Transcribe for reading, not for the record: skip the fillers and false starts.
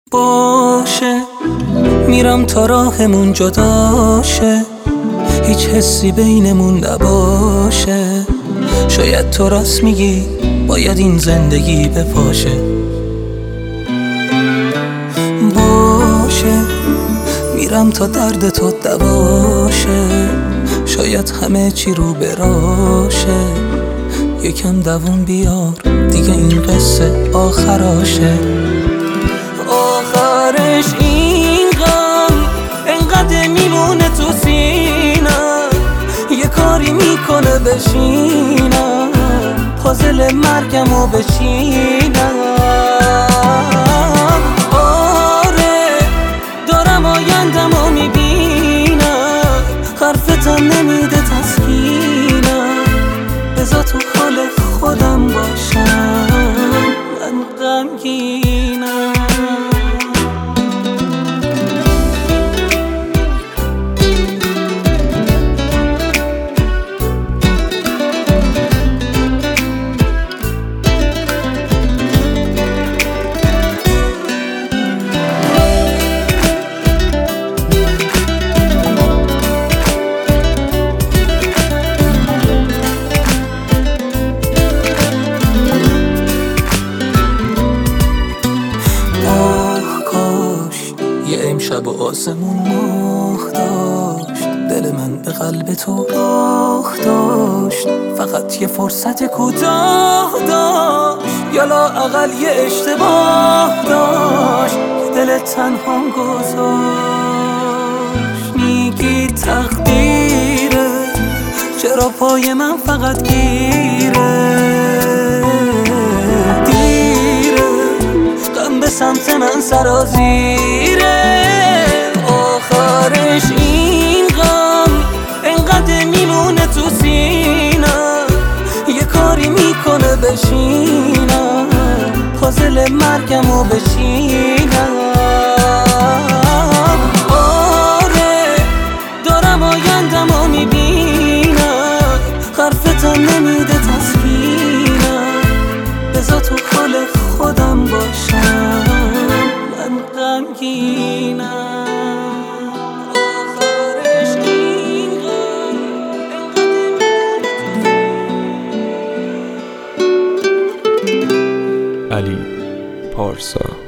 باشه میرم تا راهمون جداشه، هیچ حسی بینمون نباشه. شاید تو راست میگی، باید این زندگی بپاشه. باشه میرم تا درد تو دواشه، شاید همه چی رو براشه. یکم دووم بیار دیگه، این قصه آخراشه. آخرش این غم انقدر میمونه تو سینم، یه کاری میکنه بشینم، پازل مرگمو بچینم. آره دارم آیندمو میبینم، حرفتم نمیده تسکینم. بذار تو حال خودم باشم، من غمگینم. شب و آسمون ماه داشت، دل من به قلب تو راه داشت. فقط یه فرصت کوتاه داشت، یا لااقل یه اشتباه داشت که دلت تنها گذاشت. میگی تقدیره، چرا پای من فقط گیره؟ دیره غم به سمت من سرازیره. آخرش این غم انقدر میمونه تو سینم، یه کاری میکنه بشینم، پازل مرگمو بچینم. آره دارم آیندمو میبینم، حرفتم نمیده تسکینم. بذار تو حال خودم باشم، من غمگینم. علی پارسا.